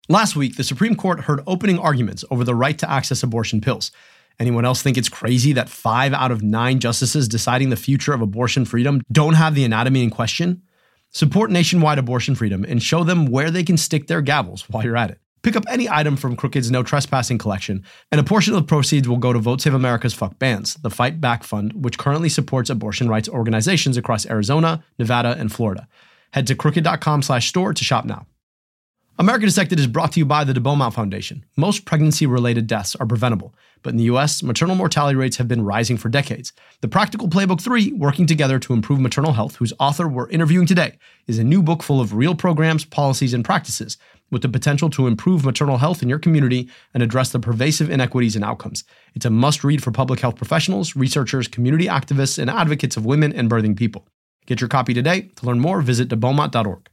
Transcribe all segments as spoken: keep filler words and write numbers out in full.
Last week, the Supreme Court heard opening arguments over the right to access abortion pills. Anyone else think it's crazy that five out of nine justices deciding the future of abortion freedom don't have the anatomy in question? Support nationwide abortion freedom and show them where they can stick their gavels while you're at it. Pick up any item from Crooked's No Trespassing collection, and a portion of the proceeds will go to Vote Save America's Fuck Bans, the Fight Back Fund, which currently supports abortion rights organizations across Arizona, Nevada, and Florida. Head to crooked.com slash store to shop now. America Dissected is brought to you by the De Beaumont Foundation. Most pregnancy-related deaths are preventable, but in the U S, maternal mortality rates have been rising for decades. The Practical Playbook three, Working Together to Improve Maternal Health, whose author we're interviewing today, is a new book full of real programs, policies, and practices with the potential to improve maternal health in your community and address the pervasive inequities and outcomes. It's a must-read for public health professionals, researchers, community activists, and advocates of women and birthing people. Get your copy today. To learn more, visit de beaumont dot org.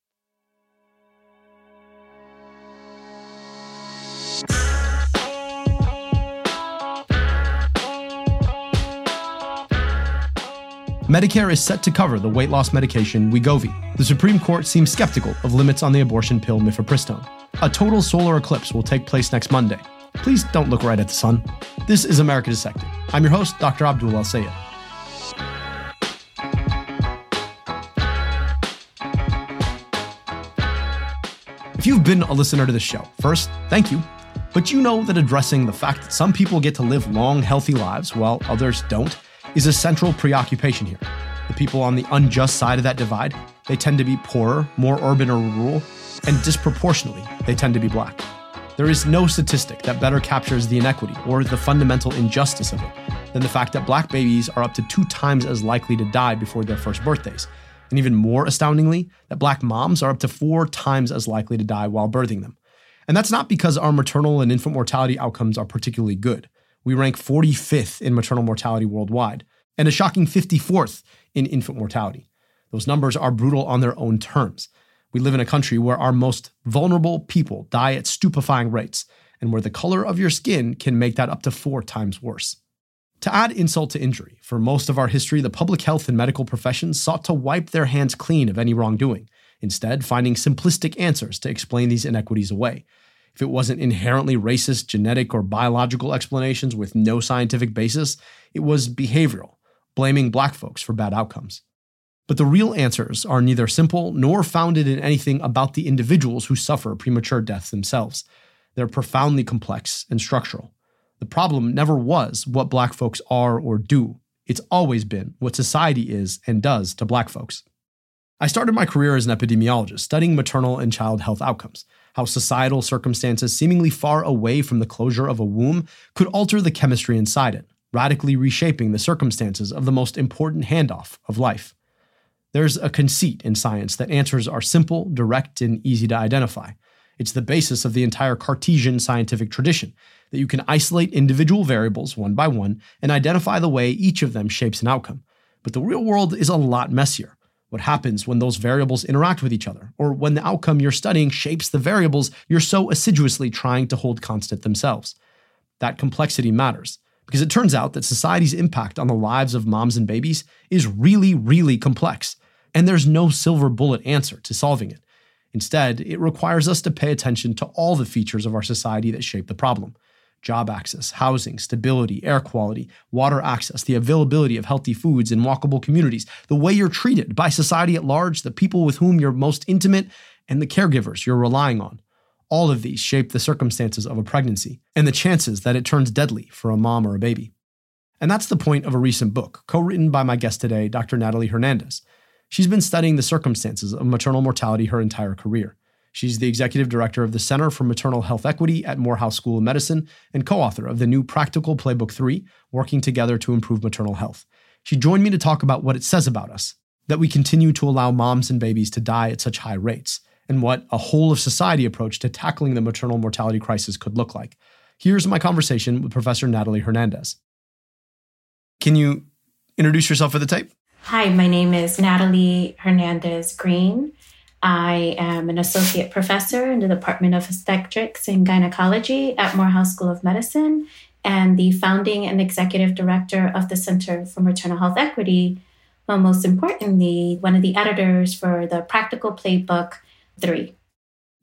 Medicare is set to cover the weight loss medication Wegovy. The Supreme Court seems skeptical of limits on the abortion pill mifepristone. A total solar eclipse will take place next Monday. Please don't look right at the sun. This is America Dissected. I'm your host, Doctor Abdul El-Sayed. If you've been a listener to this show, first, thank you. But you know that addressing the fact that some people get to live long, healthy lives while others don't is a central preoccupation here. The people on the unjust side of that divide, they tend to be poorer, more urban or rural, and disproportionately, they tend to be black. There is no statistic that better captures the inequity or the fundamental injustice of it than the fact that black babies are up to two times as likely to die before their first birthdays. And even more astoundingly, that black moms are up to four times as likely to die while birthing them. And that's not because our maternal and infant mortality outcomes are particularly good. We rank forty-fifth in maternal mortality worldwide, and a shocking fifty-fourth in infant mortality. Those numbers are brutal on their own terms. We live in a country where our most vulnerable people die at stupefying rates, and where the color of your skin can make that up to four times worse. To add insult to injury, for most of our history, the public health and medical professions sought to wipe their hands clean of any wrongdoing, instead finding simplistic answers to explain these inequities away. If it wasn't inherently racist, genetic, or biological explanations with no scientific basis, it was behavioral, blaming black folks for bad outcomes. But the real answers are neither simple nor founded in anything about the individuals who suffer premature death themselves. They're profoundly complex and structural. The problem never was what black folks are or do. It's always been what society is and does to black folks. I started my career as an epidemiologist, studying maternal and child health outcomes, how societal circumstances seemingly far away from the closure of a womb could alter the chemistry inside it, radically reshaping the circumstances of the most important handoff of life. There's a conceit in science that answers are simple, direct, and easy to identify. It's the basis of the entire Cartesian scientific tradition, that you can isolate individual variables one by one and identify the way each of them shapes an outcome. But the real world is a lot messier. What happens when those variables interact with each other, or when the outcome you're studying shapes the variables you're so assiduously trying to hold constant themselves? That complexity matters, because it turns out that society's impact on the lives of moms and babies is really, really complex, and there's no silver bullet answer to solving it. Instead, it requires us to pay attention to all the features of our society that shape the problem. Job access, housing, stability, air quality, water access, the availability of healthy foods in walkable communities, the way you're treated by society at large, the people with whom you're most intimate, and the caregivers you're relying on. All of these shape the circumstances of a pregnancy and the chances that it turns deadly for a mom or a baby. And that's the point of a recent book, co-written by my guest today, Doctor Natalie Hernandez. She's been studying the circumstances of maternal mortality her entire career. She's the executive director of the Center for Maternal Health Equity at Morehouse School of Medicine and co-author of the new Practical Playbook three, Working Together to Improve Maternal Health. She joined me to talk about what it says about us, that we continue to allow moms and babies to die at such high rates, and what a whole-of-society approach to tackling the maternal mortality crisis could look like. Here's my conversation with Professor Natalie Hernandez. Can you introduce yourself for the tape? Hi, my name is Natalie Hernandez Green. I am an associate professor in the Department of Obstetrics and Gynecology at Morehouse School of Medicine and the founding and executive director of the Center for Maternal Health Equity, but most importantly, one of the editors for the Practical Playbook three.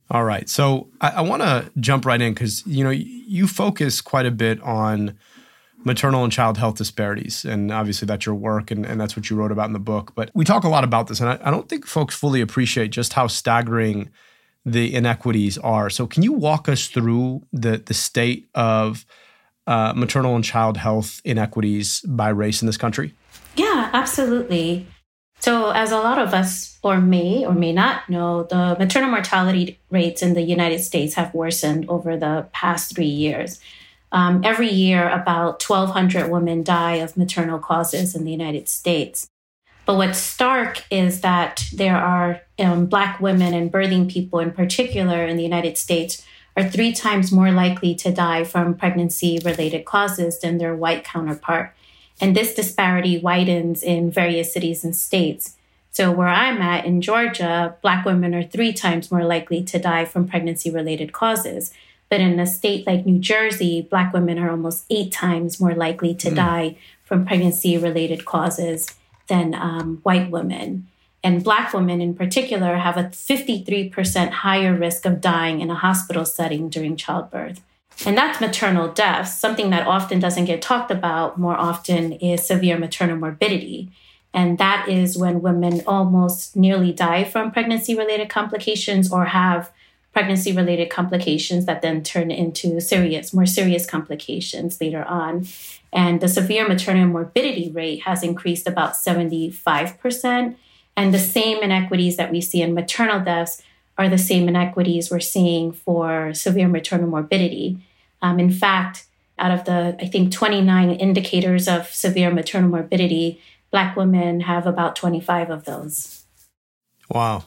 All right. So I, I want to jump right in because, you know, you focus quite a bit on maternal and child health disparities. And obviously that's your work and, and that's what you wrote about in the book. But we talk a lot about this, and I, I don't think folks fully appreciate just how staggering the inequities are. So can you walk us through the, the state of uh, maternal and child health inequities by race in this country? Yeah, absolutely. So as a lot of us or may or may not know, the maternal mortality rates in the United States have worsened over the past three years. Um, every year, about twelve hundred women die of maternal causes in the United States. But what's stark is that there are um, Black women and birthing people in particular in the United States are three times more likely to die from pregnancy-related causes than their white counterpart. And this disparity widens in various cities and states. So where I'm at in Georgia, Black women are three times more likely to die from pregnancy-related causes. But in a state like New Jersey, Black women are almost eight times more likely to mm. die from pregnancy-related causes than um, white women. And Black women in particular have a fifty-three percent higher risk of dying in a hospital setting during childbirth. And that's maternal deaths. Something that often doesn't get talked about more often is severe maternal morbidity. And that is when women almost nearly die from pregnancy-related complications or have pregnancy-related complications that then turn into serious, more serious complications later on. And the severe maternal morbidity rate has increased about seventy-five percent. And the same inequities that we see in maternal deaths are the same inequities we're seeing for severe maternal morbidity. Um, in fact, out of the, I think, twenty-nine indicators of severe maternal morbidity, Black women have about twenty-five of those. Wow.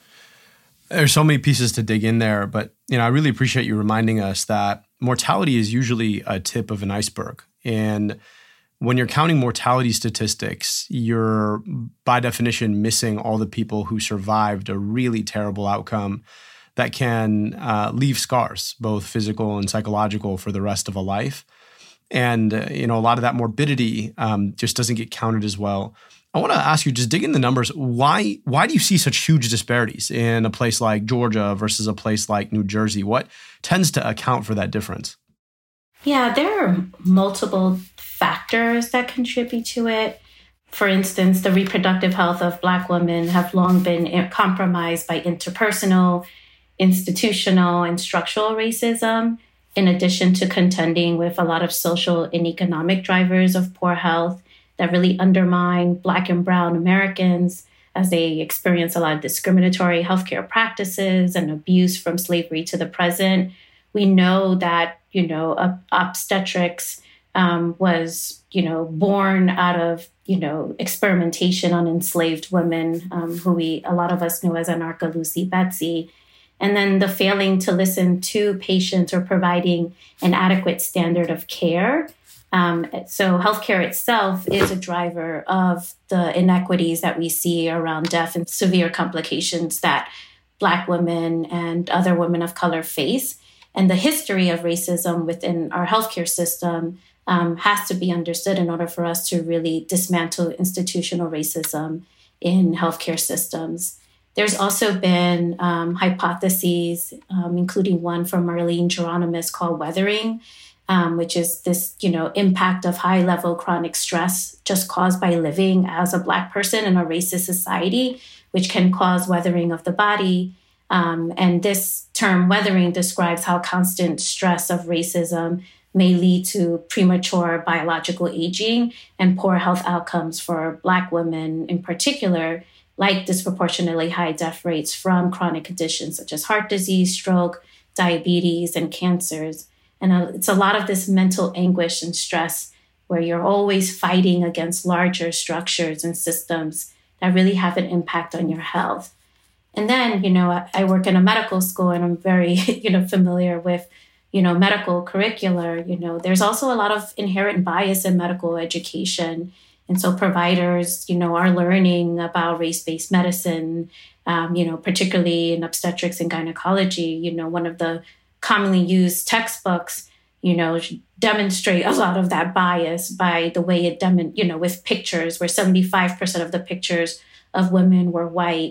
There's so many pieces to dig in there, but you know, I really appreciate you reminding us that mortality is usually a tip of an iceberg. And when you're counting mortality statistics, you're by definition missing all the people who survived a really terrible outcome that can uh, leave scars, both physical and psychological, for the rest of a life. And uh, you know, a lot of that morbidity um, just doesn't get counted as well. I want to ask you, just dig in the numbers. Why why do you see such huge disparities in a place like Georgia versus a place like New Jersey? What tends to account for that difference? Yeah, there are multiple factors that contribute to it. For instance, the reproductive health of Black women have long been compromised by interpersonal, institutional, and structural racism, in addition to contending with a lot of social and economic drivers of poor health that really undermine Black and Brown Americans as they experience a lot of discriminatory healthcare practices and abuse from slavery to the present. We know that, you know, obstetrics um, was, you know, born out of, you know, experimentation on enslaved women, um, who we, a lot of us know as Anarcha Lucy Betsy. And then the failing to listen to patients or providing an adequate standard of care. Um, so healthcare itself is a driver of the inequities that we see around death and severe complications that Black women and other women of color face. And the history of racism within our healthcare system um, has to be understood in order for us to really dismantle institutional racism in healthcare systems. There's also been um, hypotheses, um, including one from Marlene Geronimus called weathering, um, which is this, you know, impact of high-level chronic stress just caused by living as a Black person in a racist society, which can cause weathering of the body. Um, and this term weathering describes how constant stress of racism may lead to premature biological aging and poor health outcomes for Black women in particular, like disproportionately high death rates from chronic conditions such as heart disease, stroke, diabetes, and cancers. And uh, it's a lot of this mental anguish and stress where you're always fighting against larger structures and systems that really have an impact on your health. And then, you know, I, I work in a medical school and I'm very, you know, familiar with, you know, medical curricular. You know, there's also a lot of inherent bias in medical education. And so providers, you know, are learning about race-based medicine, um, you know, particularly in obstetrics and gynecology. You know, one of the commonly used textbooks, you know, demonstrate a lot of that bias by the way it, dem- you know, with pictures where seventy-five percent of the pictures of women were white,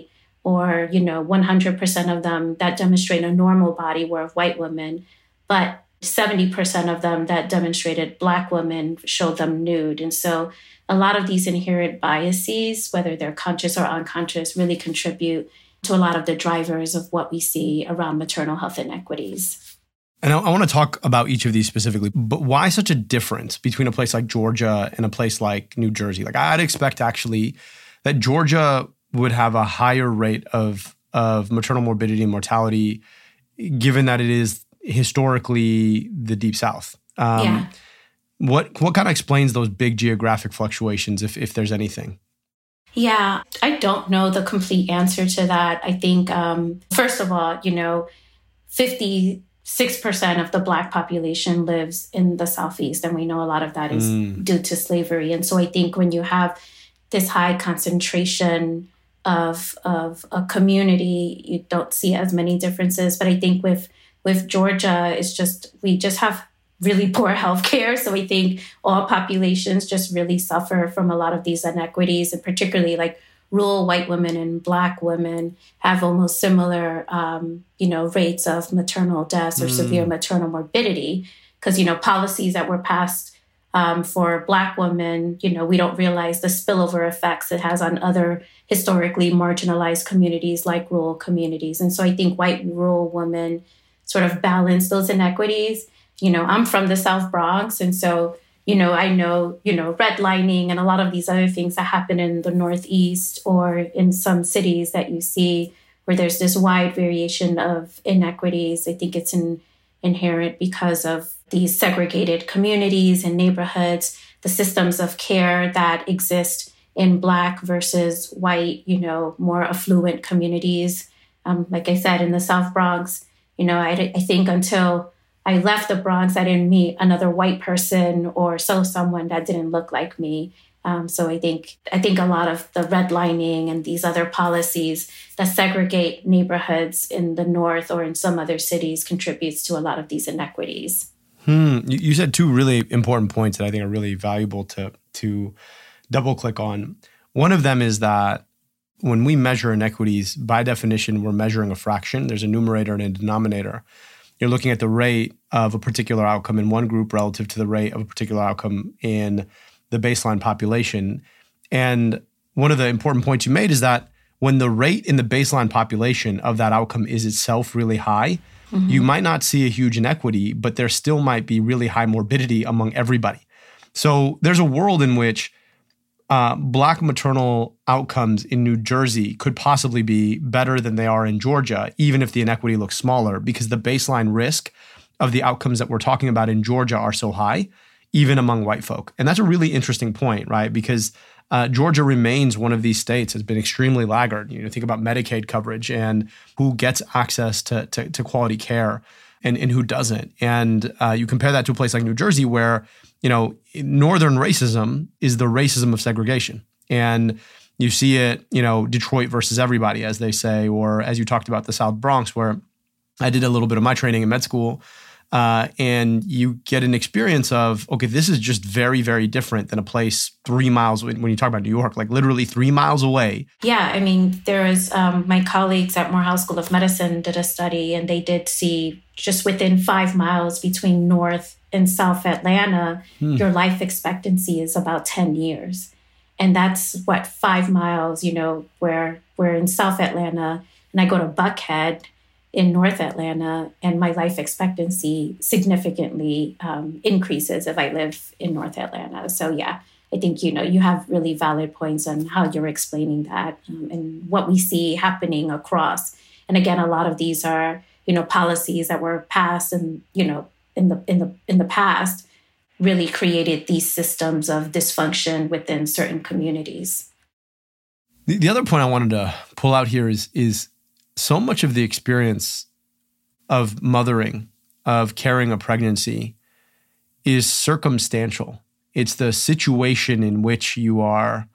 or, you know, one hundred percent of them that demonstrate a normal body were of white women, but seventy percent of them that demonstrated Black women showed them nude. And so a lot of these inherent biases, whether they're conscious or unconscious, really contribute to a lot of the drivers of what we see around maternal health inequities. And I, I want to talk about each of these specifically, but why such a difference between a place like Georgia and a place like New Jersey? Like I'd expect actually that Georgia would have a higher rate of, of maternal morbidity and mortality, given that it is historically the Deep South. Um, yeah. What what kind of explains those big geographic fluctuations, if if there's anything? Yeah, I don't know the complete answer to that. I think, um, first of all, you know, fifty-six percent of the Black population lives in the Southeast, and we know a lot of that is mm. due to slavery. And so I think when you have this high concentration of of a community, you don't see as many differences. But I think with with Georgia, it's just we just have really poor healthcare. So I think all populations just really suffer from a lot of these inequities, and particularly like rural white women and Black women have almost similar, um, you know, rates of maternal deaths or mm. severe maternal morbidity. Because, you know, policies that were passed um, for Black women, you know, we don't realize the spillover effects it has on other historically marginalized communities like rural communities. And so I think white rural women sort of balance those inequities. You know, I'm from the South Bronx. And so, you know, I know, you know, redlining and a lot of these other things that happen in the Northeast or in some cities that you see where there's this wide variation of inequities. I think it's in, inherent because of these segregated communities and neighborhoods, the systems of care that exist in Black versus white, you know, more affluent communities. Um, like I said, in the South Bronx, you know, I, I think until I left the Bronx, I didn't meet another white person or saw someone that didn't look like me. Um, so I think I think a lot of the redlining and these other policies that segregate neighborhoods in the North or in some other cities contributes to a lot of these inequities. Hmm. You said two really important points that I think are really valuable to to double click on. One of them is that when we measure inequities, by definition, we're measuring a fraction. There's a numerator and a denominator. You're looking at the rate of a particular outcome in one group relative to the rate of a particular outcome in the baseline population. And one of the important points you made is that when the rate in the baseline population of that outcome is itself really high, mm-hmm. you might not see a huge inequity, but there still might be really high morbidity among everybody. So there's a world in which Uh, Black maternal outcomes in New Jersey could possibly be better than they are in Georgia, even if the inequity looks smaller, because the baseline risk of the outcomes that we're talking about in Georgia are so high, even among white folk. And that's a really interesting point, right? Because uh, Georgia remains one of these states that's been extremely laggard. You know, think about Medicaid coverage and who gets access to, to, to quality care and, and who doesn't. And uh, you compare that to a place like New Jersey where, you know, Northern racism is the racism of segregation. And you see it, you know, Detroit versus everybody, as they say, or as you talked about the South Bronx, where I did a little bit of my training in med school. Uh, and you get an experience of, okay, this is just very, very different than a place three miles, when you talk about New York, like literally three miles away. Yeah, I mean, there is, um, my colleagues at Morehouse School of Medicine did a study and they did see just within five miles between North and South Atlanta, hmm. your life expectancy is about ten years. And that's what, five miles, you know, where we're in South Atlanta and I go to Buckhead in North Atlanta, and my life expectancy significantly um, increases if I live in North Atlanta. So yeah, I think, you know, you have really valid points on how you're explaining that um, and what we see happening across. And again, a lot of these are, you know, policies that were passed and, you know, in the in the in the past really created these systems of dysfunction within certain communities. The, the other point I wanted to pull out here is is so much of the experience of mothering, of carrying a pregnancy, is circumstantial. It's the situation in which you are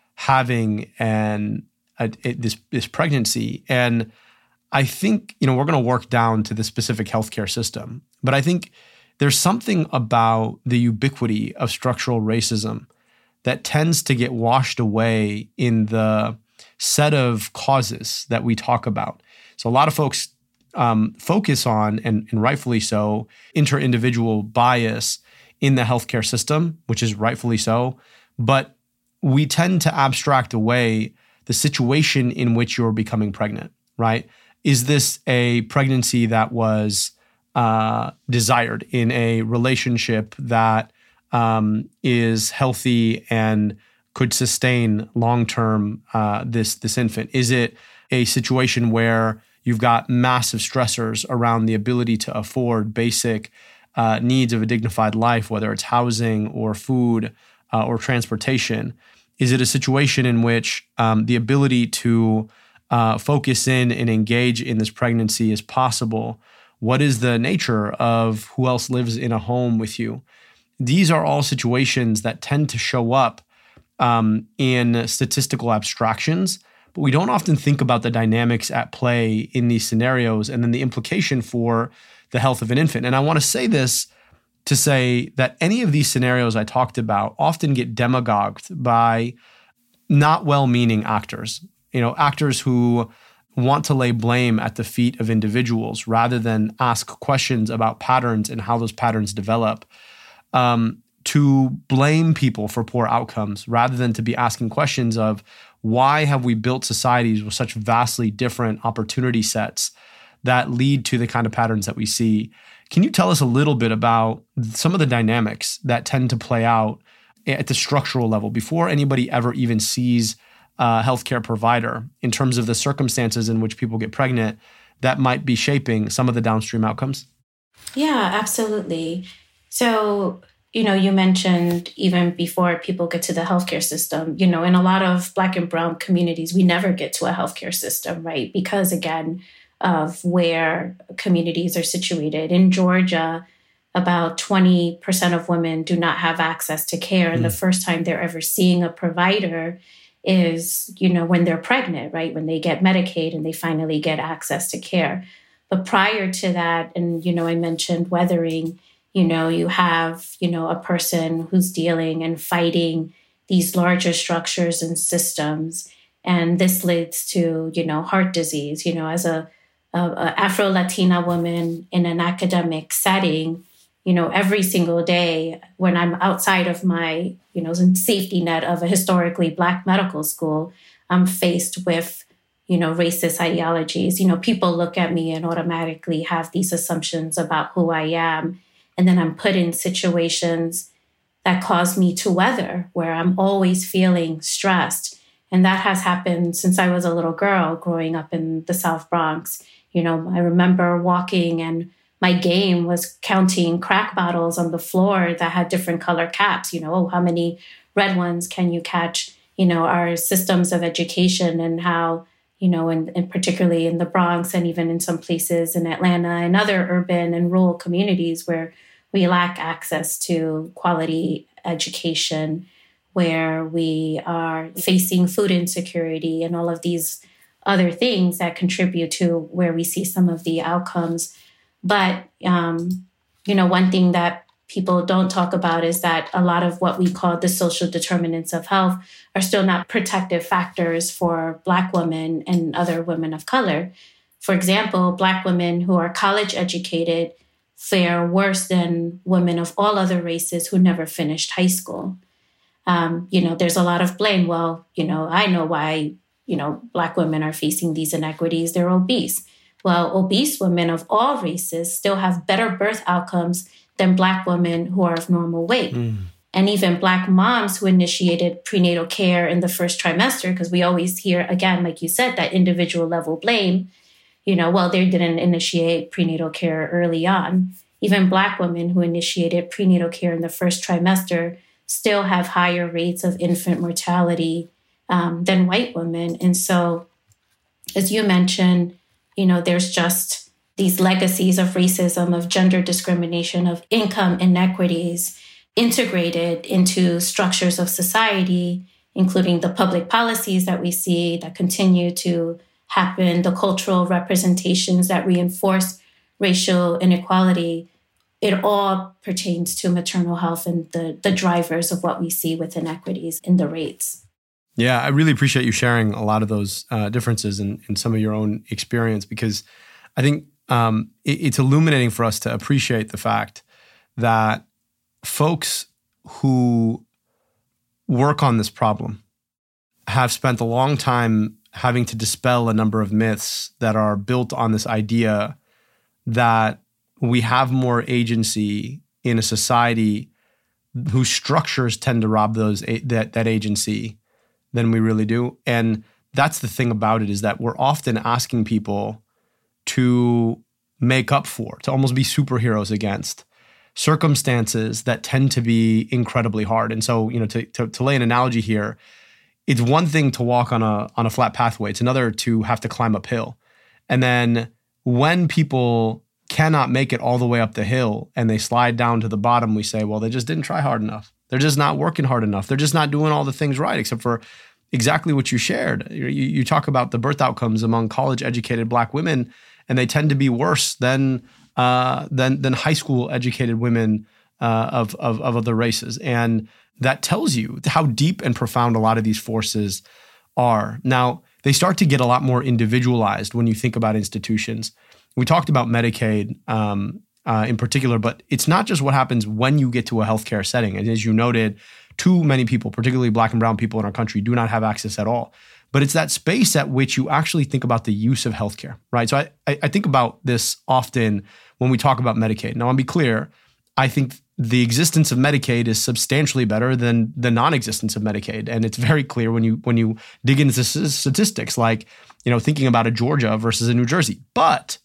having an a, a, this this pregnancy. And I think, you know, we're going to work down to the specific healthcare system, but I think there's something about the ubiquity of structural racism that tends to get washed away in the set of causes that we talk about. So a lot of folks um, focus on, and, and rightfully so, inter-individual bias in the healthcare system, which is rightfully so. But we tend to abstract away the situation in which you're becoming pregnant, right? Is this a pregnancy that was uh, desired in a relationship that um, is healthy and could sustain long-term uh, this, this infant? Is it a situation where you've got massive stressors around the ability to afford basic uh, needs of a dignified life, whether it's housing or food uh, or transportation? Is it a situation in which um, the ability to uh, focus in and engage in this pregnancy is possible? What is the nature of who else lives in a home with you? These are all situations that tend to show up um, in statistical abstractions, but we don't often think about the dynamics at play in these scenarios and then the implication for the health of an infant. And I want to say this to say that any of these scenarios I talked about often get demagogued by not well-meaning actors, you know, actors who want to lay blame at the feet of individuals rather than ask questions about patterns and how those patterns develop, um, to blame people for poor outcomes rather than to be asking questions of why have we built societies with such vastly different opportunity sets that lead to the kind of patterns that we see. Can you tell us a little bit about some of the dynamics that tend to play out at the structural level before anybody ever even sees a healthcare provider in terms of the circumstances in which people get pregnant that might be shaping some of the downstream outcomes? Yeah, absolutely. So, you know, you mentioned even before people get to the healthcare system, you know, in a lot of Black and Brown communities, we never get to a healthcare system, right? Because again, of where communities are situated. In Georgia, about twenty percent of women do not have access to care. And mm. the first time they're ever seeing a provider is, you know, when they're pregnant, right? When they get Medicaid and they finally get access to care. But prior to that, and, you know, I mentioned weathering, you know, you have, you know, a person who's dealing and fighting these larger structures and systems. And this leads to, you know, heart disease. You know, as a Uh, Afro-Latina woman in an academic setting, you know, every single day when I'm outside of my, you know, safety net of a historically Black medical school, I'm faced with, you know, racist ideologies. You know, people look at me and automatically have these assumptions about who I am. And then I'm put in situations that cause me to weather, where I'm always feeling stressed. And that has happened since I was a little girl growing up in the South Bronx. You know, I remember walking and my game was counting crack bottles on the floor that had different color caps. You know, oh, how many red ones can you catch? You know, our systems of education and how, you know, and, and particularly in the Bronx and even in some places in Atlanta and other urban and rural communities where we lack access to quality education, where we are facing food insecurity and all of these other things that contribute to where we see some of the outcomes. But, um, you know, one thing that people don't talk about is that a lot of what we call the social determinants of health are still not protective factors for Black women and other women of color. For example, Black women who are college educated fare worse than women of all other races who never finished high school. Um, you know, there's a lot of blame. Well, you know, I know why, you know, Black women are facing these inequities. They're obese. Well, obese women of all races still have better birth outcomes than Black women who are of normal weight. Mm. And even Black moms who initiated prenatal care in the first trimester, because we always hear, again, like you said, that individual level blame, you know, well, they didn't initiate prenatal care early on. Even Black women who initiated prenatal care in the first trimester still have higher rates of infant mortality um, than white women. And so, as you mentioned, you know, there's just these legacies of racism, of gender discrimination, of income inequities integrated into structures of society, including the public policies that we see that continue to happen, the cultural representations that reinforce racial inequality. It all pertains to maternal health and the, the drivers of what we see with inequities in the rates. Yeah, I really appreciate you sharing a lot of those uh, differences in, in some of your own experience, because I think um, it, it's illuminating for us to appreciate the fact that folks who work on this problem have spent a long time having to dispel a number of myths that are built on this idea that we have more agency in a society whose structures tend to rob those that, that agency than we really do. And that's the thing about it, is that we're often asking people to make up for, to almost be superheroes against circumstances that tend to be incredibly hard. And so, you know, to, to, to lay an analogy here, it's one thing to walk on a on a flat pathway. It's another to have to climb uphill. And then when people cannot make it all the way up the hill and they slide down to the bottom, we say, well, they just didn't try hard enough. They're just not working hard enough. They're just not doing all the things right, except for exactly what you shared. You, you talk about the birth outcomes among college-educated Black women, and they tend to be worse than uh, than than high school-educated women uh, of, of of other races. And that tells you how deep and profound a lot of these forces are. Now, they start to get a lot more individualized when you think about institutions. We talked about Medicaid um, uh, in particular, but it's not just what happens when you get to a healthcare setting. And as you noted, too many people, particularly Black and brown people in our country, do not have access at all. But it's that space at which you actually think about the use of healthcare, right? So I, I think about this often when we talk about Medicaid. Now, I'll be clear, I think the existence of Medicaid is substantially better than the non-existence of Medicaid. And it's very clear when you when you dig into statistics, like, you know, thinking about a Georgia versus a New Jersey. But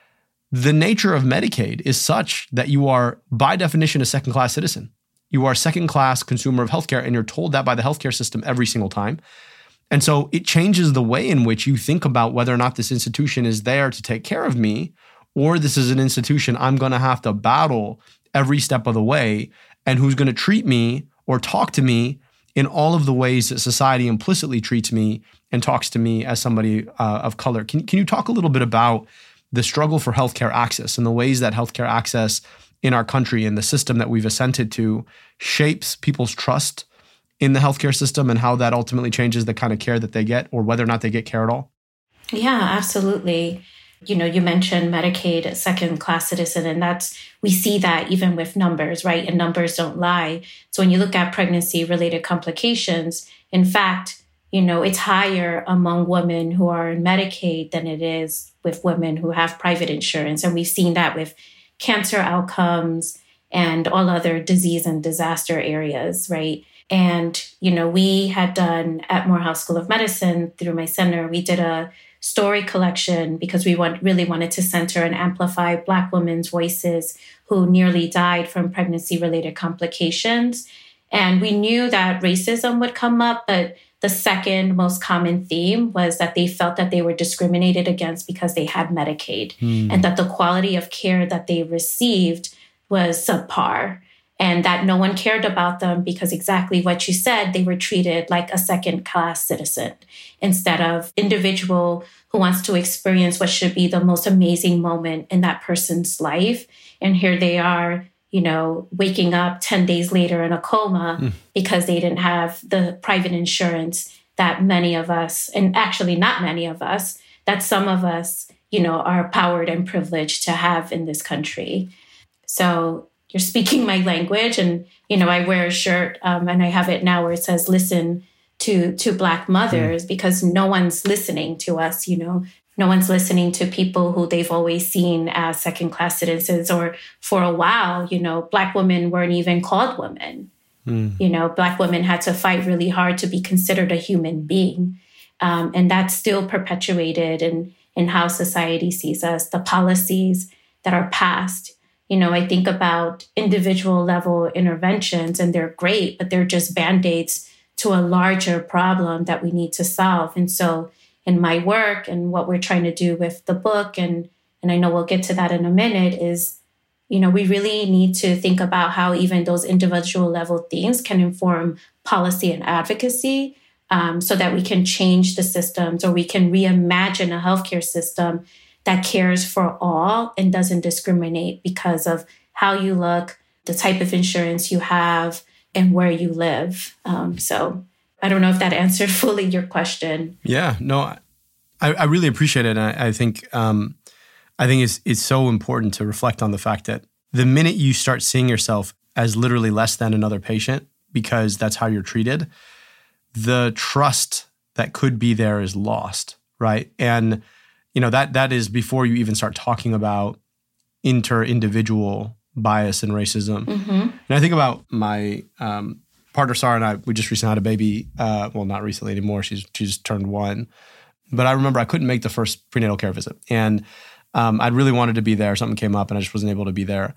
the nature of Medicaid is such that you are, by definition, a second-class citizen. You are a second-class consumer of healthcare, and you're told that by the healthcare system every single time. And so it changes the way in which you think about whether or not this institution is there to take care of me, or this is an institution I'm going to have to battle every step of the way, and who's going to treat me or talk to me in all of the ways that society implicitly treats me and talks to me as somebody uh, of color. Can, can you talk a little bit about the struggle for healthcare access and the ways that healthcare access in our country and the system that we've assented to shapes people's trust in the healthcare system, and how that ultimately changes the kind of care that they get, or whether or not they get care at all? Yeah, absolutely. You know, you mentioned Medicaid, second-class citizen, and that's, we see that even with numbers, right? And numbers don't lie. So when you look at pregnancy-related complications, in fact, you know, it's higher among women who are in Medicaid than it is with women who have private insurance. And we've seen that with cancer outcomes and all other disease and disaster areas, right? And, you know, we had done at Morehouse School of Medicine, through my center, we did a story collection because we want, really wanted to center and amplify Black women's voices who nearly died from pregnancy-related complications. And we knew that racism would come up, but the second most common theme was that they felt that they were discriminated against because they had Medicaid, mm. and that the quality of care that they received was subpar, and that no one cared about them because, exactly what you said, they were treated like a second-class citizen instead of individual who wants to experience what should be the most amazing moment in that person's life. And here they are, you know, waking up ten days later in a coma mm. because they didn't have the private insurance that many of us, and actually not many of us, that some of us, you know, are powered and privileged to have in this country. So you're speaking my language, and, you know, I wear a shirt um, and I have it now where it says, listen to, to Black mothers, mm. because no one's listening to us, you know. No one's listening to people who they've always seen as second-class citizens, or for a while, you know, Black women weren't even called women. Mm. You know, Black women had to fight really hard to be considered a human being. Um, and that's still perpetuated in, in how society sees us, the policies that are passed. You know, I think about individual level interventions, and they're great, but they're just Band-Aids to a larger problem that we need to solve. And so in my work and what we're trying to do with the book, and, and I know we'll get to that in a minute, is, you know, we really need to think about how even those individual level themes can inform policy and advocacy, um, so that we can change the systems, or we can reimagine a healthcare system that cares for all and doesn't discriminate because of how you look, the type of insurance you have, and where you live. Um, so I don't know if that answered fully your question. Yeah, no, I, I really appreciate it. And I, I think um, I think it's it's so important to reflect on the fact that the minute you start seeing yourself as literally less than another patient, because that's how you're treated, the trust that could be there is lost, right? And you know that that is before you even start talking about inter-individual bias and racism. Mm-hmm. And I think about my um, partner Sarah and I. We just recently had a baby. Uh, well, not recently anymore. She's she's turned one. But I remember I couldn't make the first prenatal care visit, and um, I really wanted to be there. Something came up, and I just wasn't able to be there.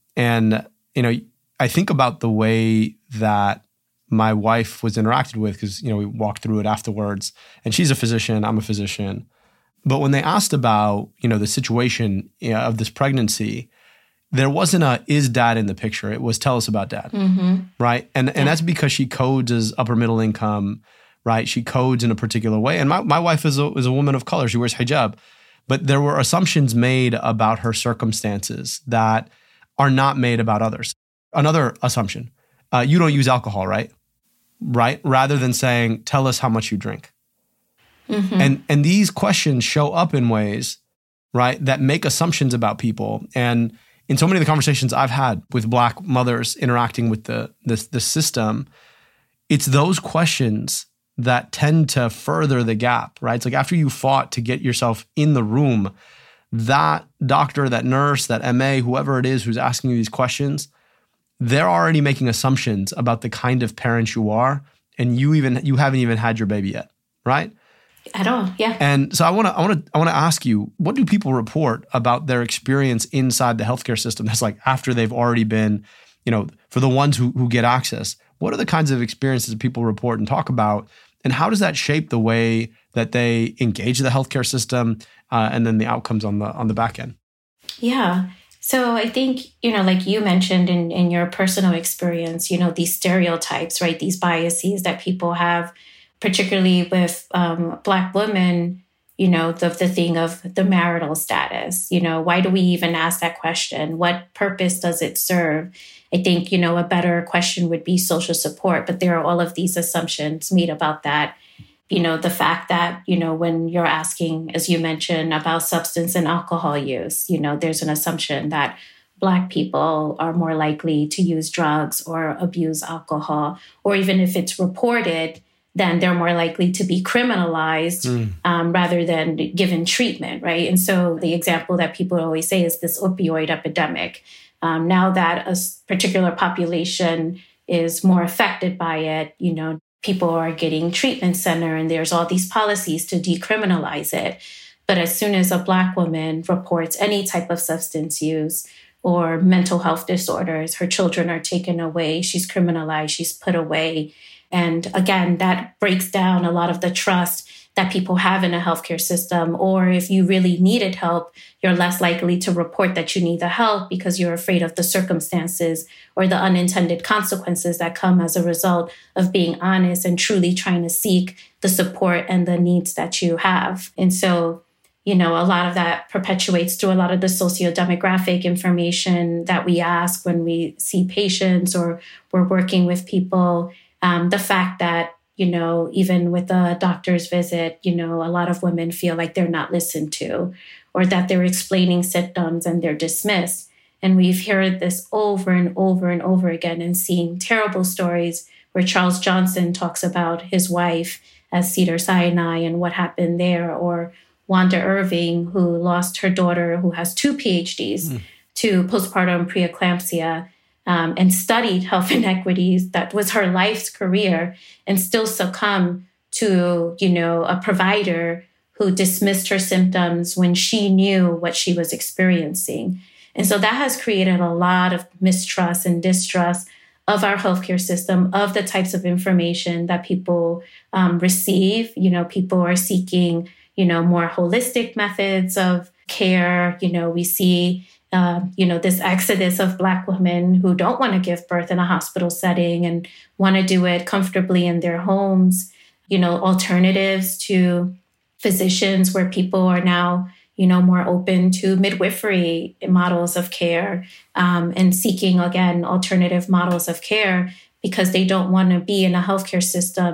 And you know, I think about the way that my wife was interacted with, because you know we walked through it afterwards, and she's a physician, I'm a physician. But when they asked about you know the situation you know, of this pregnancy, there wasn't a "is dad in the picture?" It was "tell us about dad," mm-hmm. right? And yeah. and that's because she codes as upper middle income, right? She codes in a particular way, and my my wife is a is a woman of color. She wears hijab, but there were assumptions made about her circumstances that are not made about others. Another assumption: uh, you don't use alcohol, right? Right? Rather than saying, "Tell us how much you drink." Mm-hmm. And and these questions show up in ways, right, that make assumptions about people. And in so many of the conversations I've had with Black mothers interacting with the the, the system, it's those questions that tend to further the gap, right? It's like after you fought to get yourself in the room, that doctor, that nurse, that M A, whoever it is who's asking you these questions, they're already making assumptions about the kind of parent you are, and you even you haven't even had your baby yet, right? At all, yeah. And so I want to I want to I want to ask you, what do people report about their experience inside the healthcare system? That's like after they've already been, you know, for the ones who who get access. What are the kinds of experiences that people report and talk about, and how does that shape the way that they engage the healthcare system, uh, and then the outcomes on the on the back end? Yeah. So I think, you know, like you mentioned in, in your personal experience, you know, these stereotypes, right? These biases that people have, particularly with um, Black women, you know, the, the thing of the marital status. You know, why do we even ask that question? What purpose does it serve? I think, you know, a better question would be social support, but there are all of these assumptions made about that. You know, the fact that, you know, when you're asking, as you mentioned, about substance and alcohol use, you know, there's an assumption that Black people are more likely to use drugs or abuse alcohol, or even if it's reported, then they're more likely to be criminalized mm. um, rather than given treatment, right? And so the example that people always say is this opioid epidemic. Um, now that a particular population is more affected by it, you know, people are getting treatment center and there's all these policies to decriminalize it. But as soon as a Black woman reports any type of substance use or mental health disorders, her children are taken away, she's criminalized, she's put away. And again, that breaks down a lot of the trust that people have in a healthcare system. Or if you really needed help, you're less likely to report that you need the help because you're afraid of the circumstances or the unintended consequences that come as a result of being honest and truly trying to seek the support and the needs that you have. And so, you know, a lot of that perpetuates through a lot of the sociodemographic information that we ask when we see patients or we're working with people. Um, the fact that, you know, even with a doctor's visit, you know, a lot of women feel like they're not listened to or that they're explaining symptoms and they're dismissed. And we've heard this over and over and over again and seeing terrible stories where Charles Johnson talks about his wife at Cedars-Sinai and what happened there, or Wanda Irving, who lost her daughter, who has two P H Ds, mm. to postpartum preeclampsia. Um, and studied health inequities. That was her life's career, and still succumbed to, you know, a provider who dismissed her symptoms when she knew what she was experiencing. And so that has created a lot of mistrust and distrust of our healthcare system, of the types of information that people um, receive. You know, people are seeking, you know, more holistic methods of care. You know, we see Uh, you know, this exodus of Black women who don't want to give birth in a hospital setting and want to do it comfortably in their homes, you know, alternatives to physicians where people are now, you know, more open to midwifery models of care um, and seeking, again, alternative models of care because they don't want to be in a healthcare system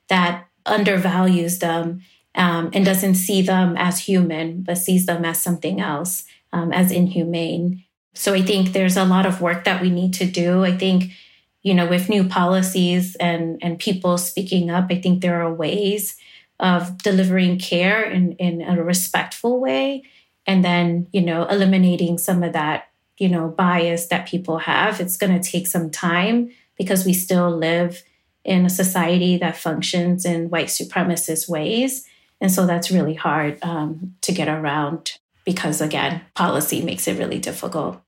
that undervalues them um, and doesn't see them as human, but sees them as something else, um, as inhumane. So I think there's a lot of work that we need to do. I think, you know, with new policies and, and people speaking up, I think there are ways of delivering care in, in a respectful way. And then, you know, eliminating some of that, you know, bias that people have. It's going to take some time because we still live in a society that functions in white supremacist ways. And so that's really hard um, to get around because, again, policy makes it really difficult.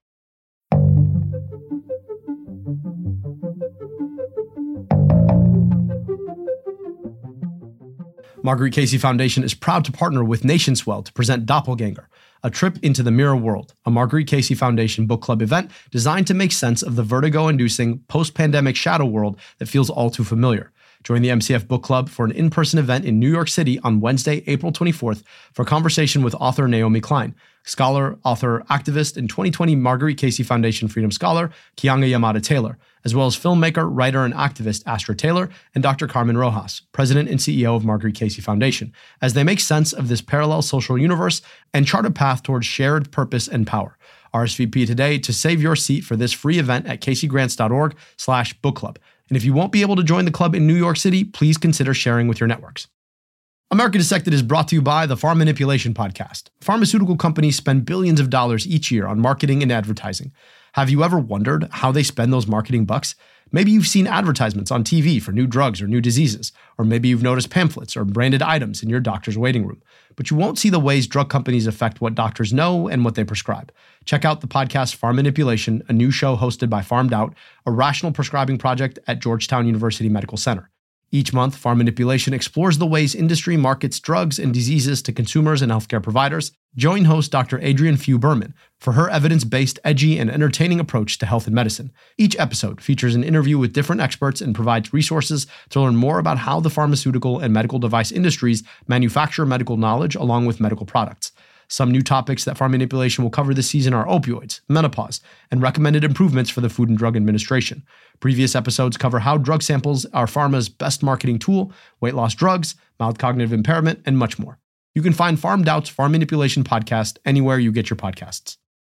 Marguerite Casey Foundation is proud to partner with NationsWell to present Doppelganger, a trip into the mirror world, a Marguerite Casey Foundation book club event designed to make sense of the vertigo-inducing post-pandemic shadow world that feels all too familiar. Join the M C F Book Club for an in-person event in New York City on Wednesday, April twenty-fourth, for a conversation with author Naomi Klein, scholar, author, activist, and twenty twenty Marguerite Casey Foundation Freedom Scholar Keeanga Yamada Taylor, as well as filmmaker, writer, and activist Astra Taylor and Doctor Carmen Rojas, president and C E O of Marguerite Casey Foundation, as they make sense of this parallel social universe and chart a path towards shared purpose and power. R S V P today to save your seat for this free event at caseygrants.org slash book club. And if you won't be able to join the club in New York City, please consider sharing with your networks. America Dissected is brought to you by the Farm Manipulation Podcast. Pharmaceutical companies spend billions of dollars each year on marketing and advertising. Have you ever wondered how they spend those marketing bucks? Maybe you've seen advertisements on T V for new drugs or new diseases, or maybe you've noticed pamphlets or branded items in your doctor's waiting room. But you won't see the ways drug companies affect what doctors know and what they prescribe. Check out the podcast Farm Manipulation, a new show hosted by Farmed Out, a rational prescribing project at Georgetown University Medical Center. Each month, Farm Manipulation explores the ways industry markets drugs and diseases to consumers and healthcare providers. Join host Doctor Adrienne Few Berman for her evidence-based, edgy, and entertaining approach to health and medicine. Each episode features an interview with different experts and provides resources to learn more about how the pharmaceutical and medical device industries manufacture medical knowledge along with medical products. Some new topics that Farm Manipulation will cover this season are opioids, menopause, and recommended improvements for the Food and Drug Administration. Previous episodes cover how drug samples are pharma's best marketing tool, weight loss drugs, mild cognitive impairment, and much more. You can find Farmed Out's Farm Manipulation podcast anywhere you get your podcasts.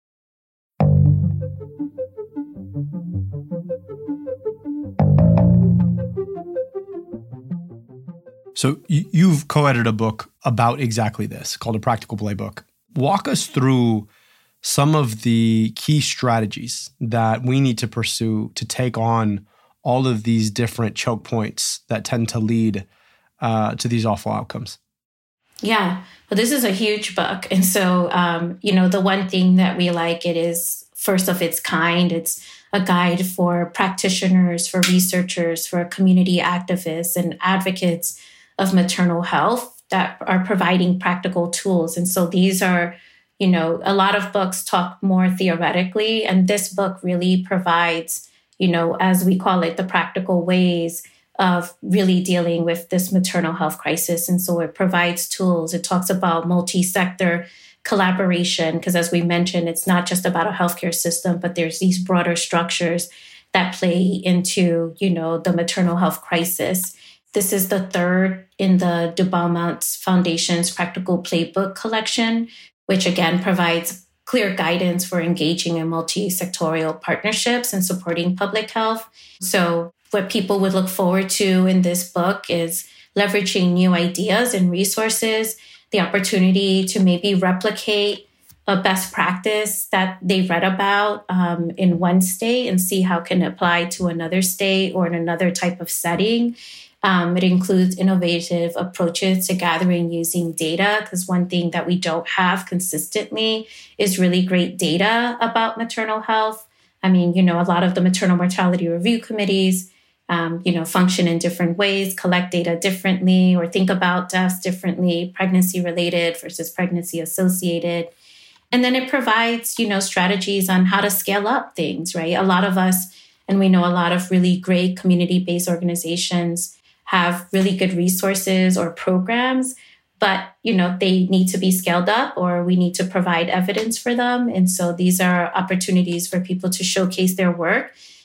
So you've co-edited a book about exactly this called A Practical Playbook. Walk us through some of the key strategies that we need to pursue to take on all of these different choke points that tend to lead uh, to these awful outcomes. Yeah, well, this is a huge book. And so, um, you know, the one thing that we like, it is first of its kind. It's a guide for practitioners, for researchers, for community activists and advocates of maternal health that are providing practical tools. And so these are, you know, a lot of books talk more theoretically, and this book really provides, you know, as we call it, the practical ways of really dealing with this maternal health crisis. And so it provides tools. It talks about multi-sector collaboration, because as we mentioned, it's not just about a healthcare system, but there's these broader structures that play into, you know, the maternal health crisis. This is the third in the de Beaumont Foundation's Practical Playbook collection, which again provides clear guidance for engaging in multi-sectorial partnerships and supporting public health. So what people would look forward to in this book is leveraging new ideas and resources, the opportunity to maybe replicate a best practice that they read about um, in one state and see how it can apply to another state or in another type of setting. Um, it includes innovative approaches to gathering using data, because one thing that we don't have consistently is really great data about maternal health. I mean, you know, a lot of the maternal mortality review committees, um, you know, function in different ways, collect data differently, or think about deaths differently, pregnancy-related versus pregnancy-associated. And then it provides, you know, strategies on how to scale up things, right? A lot of us, and we know a lot of really great community-based organizations have really good resources or programs, but, you know, they need to be scaled up or we need to provide evidence for them. And so these are opportunities for people to showcase their work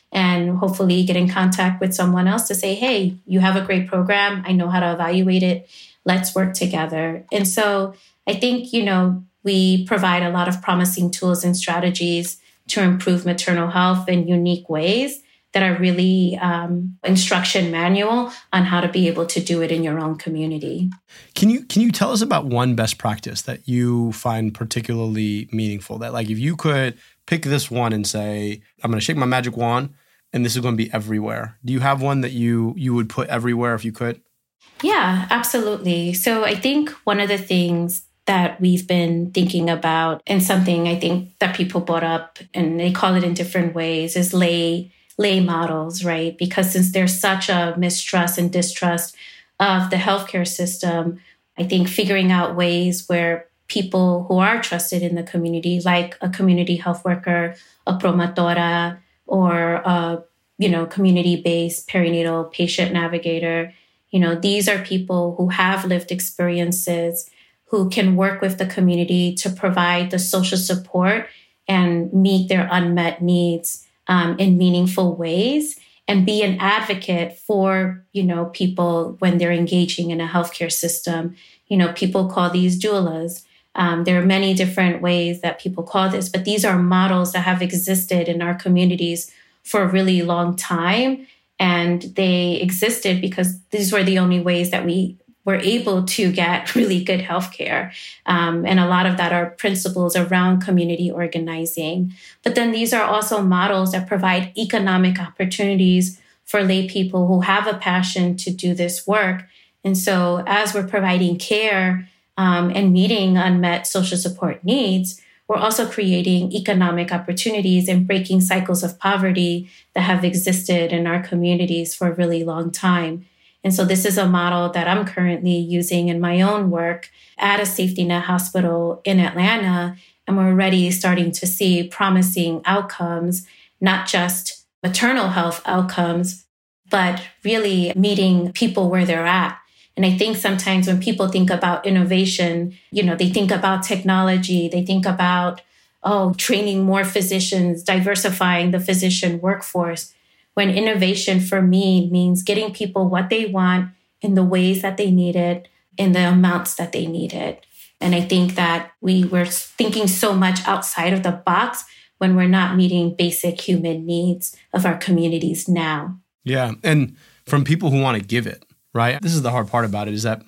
and hopefully get in contact with someone else to say, hey, you have a great program. I know how to evaluate it. Let's work together. And so I think, you know, we provide a lot of promising tools and strategies to improve maternal health in unique ways that are really um, instruction manual on how to be able to do it in your own community. Can you can you tell us about one best practice that you find particularly meaningful? That like if you could pick this one and say, I'm going to shake my magic wand and this is going to be everywhere. Do you have one that you you would put everywhere if you could? Yeah, absolutely. So I think one of the things that we've been thinking about, and something I think that people brought up, and they call it in different ways, is lay lay models, right? Because since there's such a mistrust and distrust of the healthcare system, I think figuring out ways where people who are trusted in the community, like a community health worker, a promotora, or a, you know, community-based perinatal patient navigator, you know, these are people who have lived experiences, who can work with the community to provide the social support and meet their unmet needs Um, in meaningful ways, and be an advocate for, you know, people when they're engaging in a healthcare system. You know, people call these doulas. Um, there are many different ways that people call this, but these are models that have existed in our communities for a really long time. And they existed because these were the only ways that we were able to get really good healthcare. Um, and a lot of that are principles around community organizing. But then these are also models that provide economic opportunities for lay people who have a passion to do this work. And so as we're providing care um, and meeting unmet social support needs, we're also creating economic opportunities and breaking cycles of poverty that have existed in our communities for a really long time. And so this is a model that I'm currently using in my own work at a safety net hospital in Atlanta. And we're already starting to see promising outcomes, not just maternal health outcomes, but really meeting people where they're at. And I think sometimes when people think about innovation, you know, they think about technology, they think about, oh, training more physicians, diversifying the physician workforce. When innovation for me means getting people what they want in the ways that they need it, in the amounts that they need it. And I think that we were thinking so much outside of the box when we're not meeting basic human needs of our communities now. Yeah. And from people who want to give it, right? This is the hard part about it, is that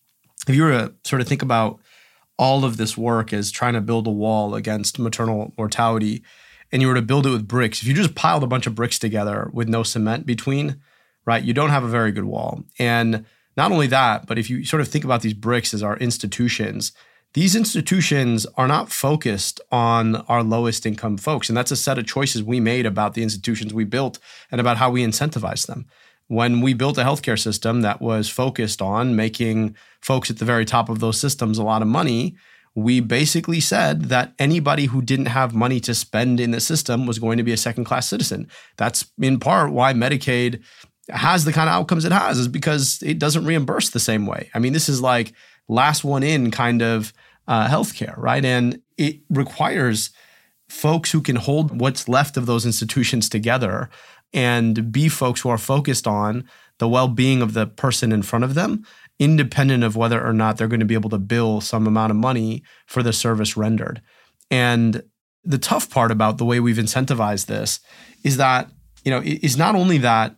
if you were to sort of think about all of this work as trying to build a wall against maternal mortality, and you were to build it with bricks, if you just piled a bunch of bricks together with no cement between, right, you don't have a very good wall. And not only that, but if you sort of think about these bricks as our institutions, these institutions are not focused on our lowest income folks. And that's a set of choices we made about the institutions we built and about how we incentivize them. When we built a healthcare system that was focused on making folks at the very top of those systems a lot of money, we basically said that anybody who didn't have money to spend in the system was going to be a second-class citizen. That's in part why Medicaid has the kind of outcomes it has, is because it doesn't reimburse the same way. I mean, this is like last one in kind of uh, healthcare, right? And it requires folks who can hold what's left of those institutions together and be folks who are focused on the well-being of the person in front of them, independent of whether or not they're going to be able to bill some amount of money for the service rendered. And the tough part about the way we've incentivized this is that, you know, it's not only that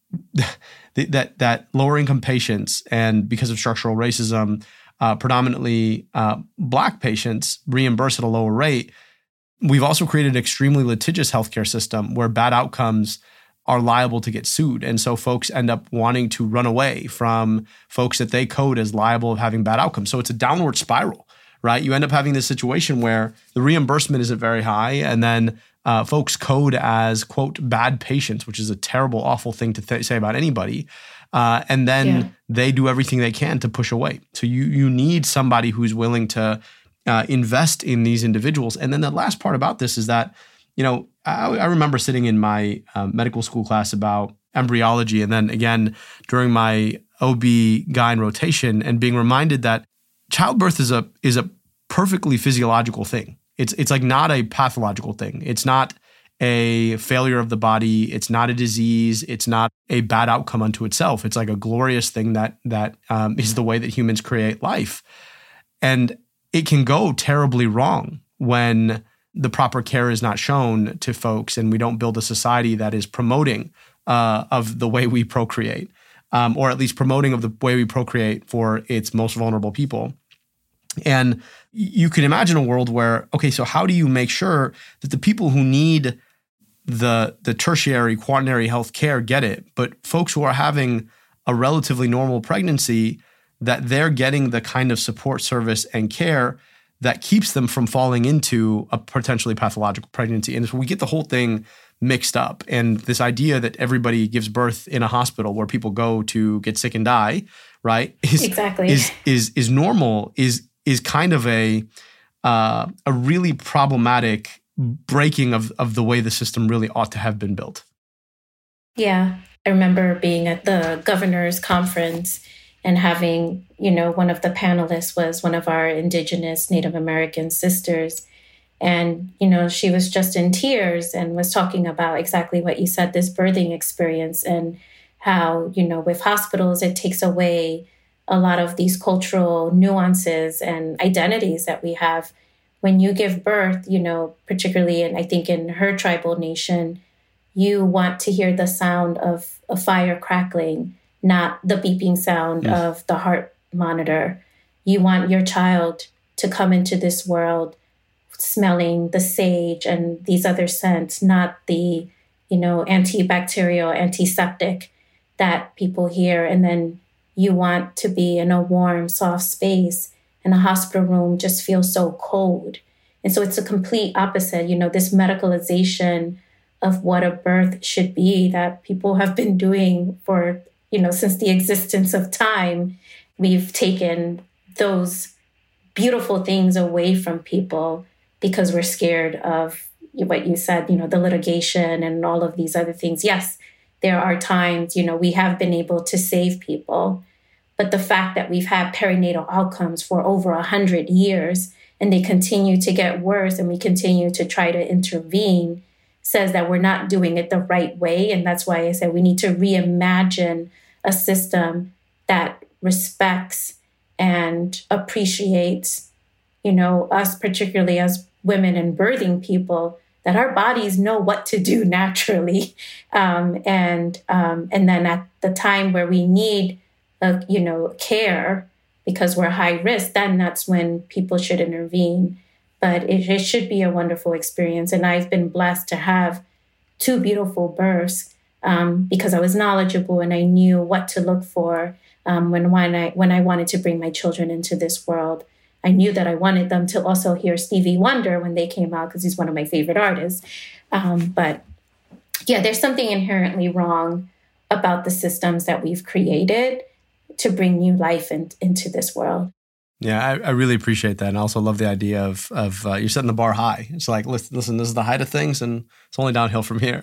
that that lower income patients, and because of structural racism, uh, predominantly uh, Black patients reimburse at a lower rate. We've also created an extremely litigious healthcare system where bad outcomes are liable to get sued. And so folks end up wanting to run away from folks that they code as liable of having bad outcomes. So it's a downward spiral, right? You end up having this situation where the reimbursement isn't very high, and then uh, folks code as, quote, bad patients, which is a terrible, awful thing to th- say about anybody. Uh, and then yeah. they do everything they can to push away. So you you need somebody who's willing to uh, invest in these individuals. And then the last part about this is that, you know, I, I remember sitting in my uh, medical school class about embryology, and then again during my O B G Y N rotation, and being reminded that childbirth is a is a perfectly physiological thing. It's it's like not a pathological thing. It's not a failure of the body. It's not a disease. It's not a bad outcome unto itself. It's like a glorious thing that that um, is the way that humans create life. And it can go terribly wrong when the proper care is not shown to folks and we don't build a society that is promoting uh, of the way we procreate, um, or at least promoting of the way we procreate for its most vulnerable people. And you can imagine a world where, okay, so how do you make sure that the people who need the the tertiary, quaternary health care get it, but folks who are having a relatively normal pregnancy, that they're getting the kind of support service and care that keeps them from falling into a potentially pathological pregnancy. And so we get the whole thing mixed up. And this idea that everybody gives birth in a hospital where people go to get sick and die, right? Is, exactly. Is is is normal, is is kind of a uh, a really problematic breaking of, of the way the system really ought to have been built. Yeah. I remember being at the governor's conference and having, you know, one of the panelists was one of our Indigenous Native American sisters. And, you know, she was just in tears and was talking about exactly what you said, this birthing experience, and how, you know, with hospitals, it takes away a lot of these cultural nuances and identities that we have. When you give birth, you know, particularly, and I think in her tribal nation, you want to hear the sound of a fire crackling, not the beeping sound mm. of the heart monitor. You want your child to come into this world smelling the sage and these other scents, not the, you know, antibacterial, antiseptic that people hear. And then you want to be in a warm, soft space, and a hospital room just feels so cold. And so it's a complete opposite, you know, this medicalization of what a birth should be that people have been doing for, you know, since the existence of time. We've taken those beautiful things away from people because we're scared of what you said, you know, the litigation and all of these other things. Yes, there are times, you know, we have been able to save people, but the fact that we've had perinatal outcomes for over a hundred years and they continue to get worse and we continue to try to intervene says that we're not doing it the right way. And that's why I said we need to reimagine a system that respects and appreciates, you know, us, particularly as women and birthing people, that our bodies know what to do naturally. Um, and um, and then at the time where we need, uh, you know, care because we're high risk, then that's when people should intervene. But it, it should be a wonderful experience. And I've been blessed to have two beautiful births um, because I was knowledgeable and I knew what to look for um, when, when, I, when I wanted to bring my children into this world. I knew that I wanted them to also hear Stevie Wonder when they came out because he's one of my favorite artists. Um, but yeah, there's something inherently wrong about the systems that we've created to bring new life in, into this world. Yeah, I, I really appreciate that. And I also love the idea of of uh, you're setting the bar high. It's like, listen, listen, this is the height of things and it's only downhill from here.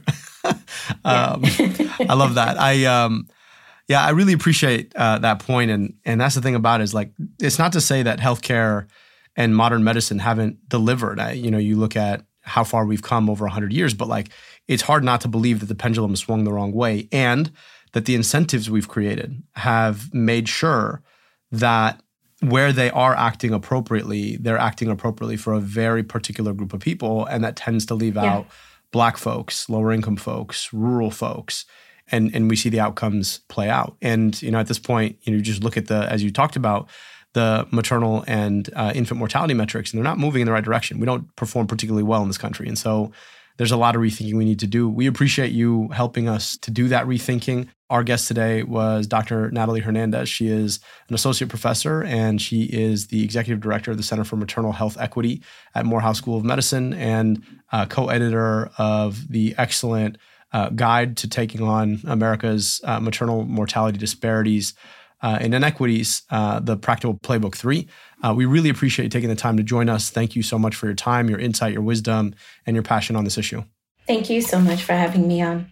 um, I love that. I, um, yeah, I really appreciate uh, that point. And and that's the thing about it is like, it's not to say that healthcare and modern medicine haven't delivered. I, you know, you look at how far we've come over one hundred years, but like, it's hard not to believe that the pendulum has swung the wrong way and that the incentives we've created have made sure that where they are acting appropriately, they're acting appropriately for a very particular group of people. And that tends to leave yeah. out Black folks, lower income folks, rural folks. And, and we see the outcomes play out. And, you know, at this point, you know, you just look at the, as you talked about, the maternal and uh, infant mortality metrics, and they're not moving in the right direction. We don't perform particularly well in this country. And so there's a lot of rethinking we need to do. We appreciate you helping us to do that rethinking. Our guest today was Doctor Natalie Hernandez. She is an associate professor and she is the executive director of the Center for Maternal Health Equity at Morehouse School of Medicine and uh, co-editor of the excellent uh, Guide to Taking on America's uh, Maternal Mortality Disparities uh, and Inequities, uh, the Practical Playbook three. Uh, we really appreciate you taking the time to join us. Thank you so much for your time, your insight, your wisdom, and your passion on this issue. Thank you so much for having me on.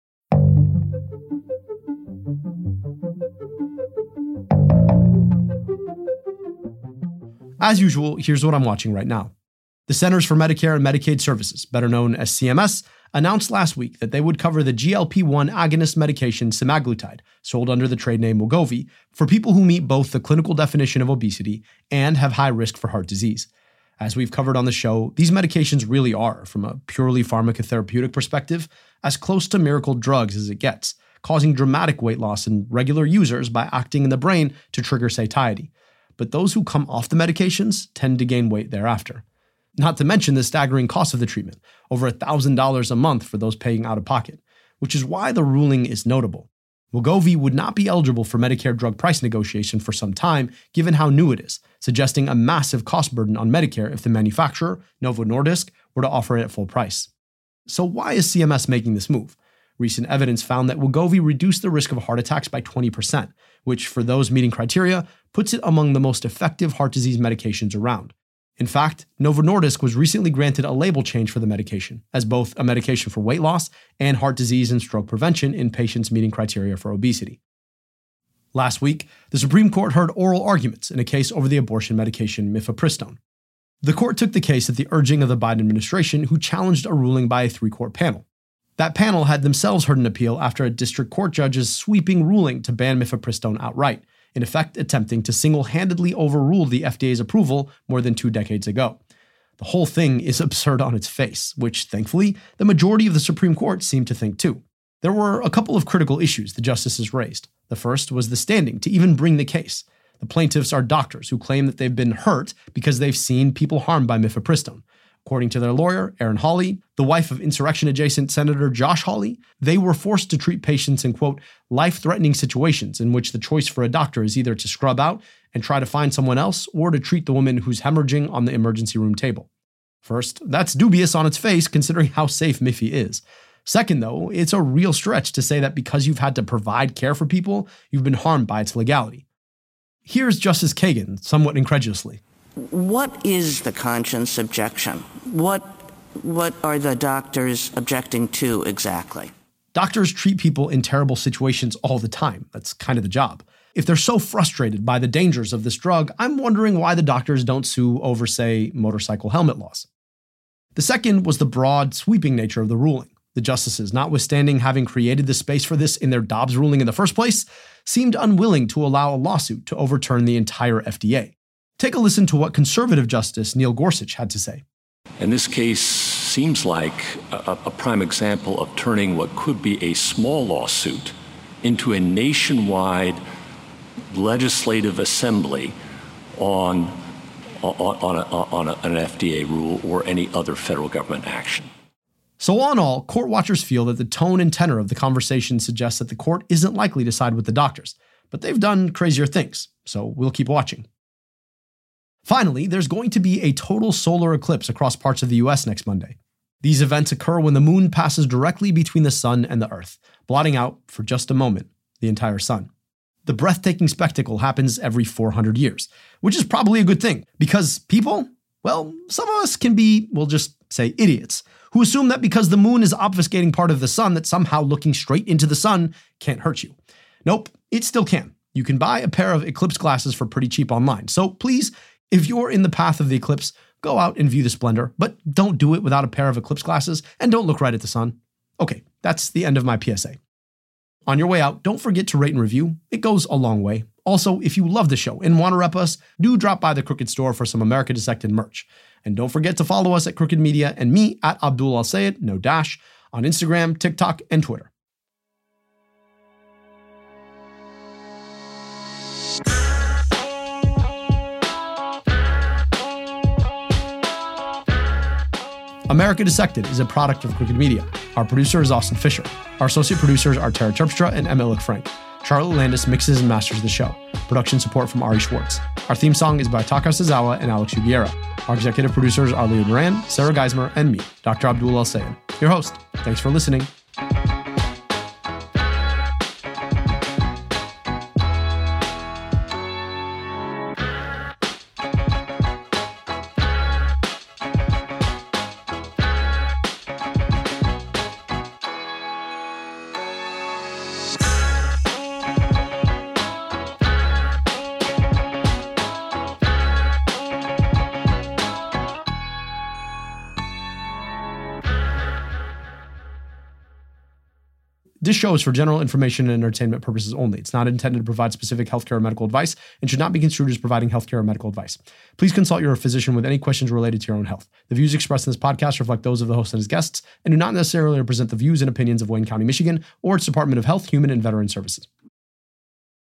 As usual, here's what I'm watching right now. The Centers for Medicare and Medicaid Services, better known as C M S, announced last week that they would cover the G L P one agonist medication semaglutide, sold under the trade name Wegovy, for people who meet both the clinical definition of obesity and have high risk for heart disease. As we've covered on the show, these medications really are, from a purely pharmacotherapeutic perspective, as close to miracle drugs as it gets, causing dramatic weight loss in regular users by acting in the brain to trigger satiety. But those who come off the medications tend to gain weight thereafter. Not to mention the staggering cost of the treatment, over one thousand dollars a month for those paying out of pocket, which is why the ruling is notable. Wegovy would not be eligible for Medicare drug price negotiation for some time, given how new it is, suggesting a massive cost burden on Medicare if the manufacturer, Novo Nordisk, were to offer it at full price. So why is C M S making this move? Recent evidence found that Wegovy reduced the risk of heart attacks by twenty percent, which, for those meeting criteria, puts it among the most effective heart disease medications around. In fact, Novo Nordisk was recently granted a label change for the medication, as both a medication for weight loss and heart disease and stroke prevention in patients meeting criteria for obesity. Last week, the Supreme Court heard oral arguments in a case over the abortion medication mifepristone. The court took the case at the urging of the Biden administration, who challenged a ruling by a three-court panel. That panel had themselves heard an appeal after a district court judge's sweeping ruling to ban mifepristone outright, in effect attempting to single-handedly overrule the F D A's approval more than two decades ago. The whole thing is absurd on its face, which, thankfully, the majority of the Supreme Court seemed to think too. There were a couple of critical issues the justices raised. The first was the standing to even bring the case. The plaintiffs are doctors who claim that they've been hurt because they've seen people harmed by mifepristone. According to their lawyer, Erin Hawley, the wife of insurrection-adjacent Senator Josh Hawley, they were forced to treat patients in, quote, life-threatening situations in which the choice for a doctor is either to scrub out and try to find someone else or to treat the woman who's hemorrhaging on the emergency room table. First, that's dubious on its face considering how safe Miffy is. Second, though, it's a real stretch to say that because you've had to provide care for people, you've been harmed by its legality. Here's Justice Kagan, somewhat incredulously. What is the conscience objection? What what are the doctors objecting to exactly? Doctors treat people in terrible situations all the time. That's kind of the job. If they're so frustrated by the dangers of this drug, I'm wondering why the doctors don't sue over, say, motorcycle helmet laws. The second was the broad, sweeping nature of the ruling. The justices, notwithstanding having created the space for this in their Dobbs ruling in the first place, seemed unwilling to allow a lawsuit to overturn the entire F D A. Take a listen to what conservative Justice Neil Gorsuch had to say. And this case seems like a, a prime example of turning what could be a small lawsuit into a nationwide legislative assembly on, on, on, a, on a, an F D A rule or any other federal government action. So on all, court watchers feel that the tone and tenor of the conversation suggests that the court isn't likely to side with the doctors, but they've done crazier things, so we'll keep watching. Finally, there's going to be a total solar eclipse across parts of the U S next Monday. These events occur when the moon passes directly between the sun and the earth, blotting out, for just a moment, the entire sun. The breathtaking spectacle happens every four hundred years, which is probably a good thing, because people, well, some of us can be, we'll just say idiots, who assume that because the moon is obfuscating part of the sun, that somehow looking straight into the sun can't hurt you. Nope, it still can. You can buy a pair of eclipse glasses for pretty cheap online, so please, if you're in the path of the eclipse, go out and view the splendor, but don't do it without a pair of eclipse glasses and don't look right at the sun. Okay, that's the end of my P S A. On your way out, don't forget to rate and review. It goes a long way. Also, if you love the show and want to rep us, do drop by the Crooked store for some America Dissected merch. And don't forget to follow us at Crooked Media and me at Abdul Al-Sayed, no dash, on Instagram, TikTok, and Twitter. America Dissected is a product of Crooked Media. Our producer is Austin Fisher. Our associate producers are Tara Terpstra and Emma Illich Frank. Charlotte Landis mixes and masters the show. Production support from Ari Schwartz. Our theme song is by Taka Sazawa and Alex Ubiera. Our executive producers are Leah Duran, Sarah Geismer, and me, Doctor Abdul Al-Sayed, your host. Thanks for listening. This show is for general information and entertainment purposes only. It's not intended to provide specific healthcare or medical advice and should not be construed as providing healthcare or medical advice. Please consult your physician with any questions related to your own health. The views expressed in this podcast reflect those of the host and his guests and do not necessarily represent the views and opinions of Wayne County, Michigan, or its Department of Health, Human and Veteran Services.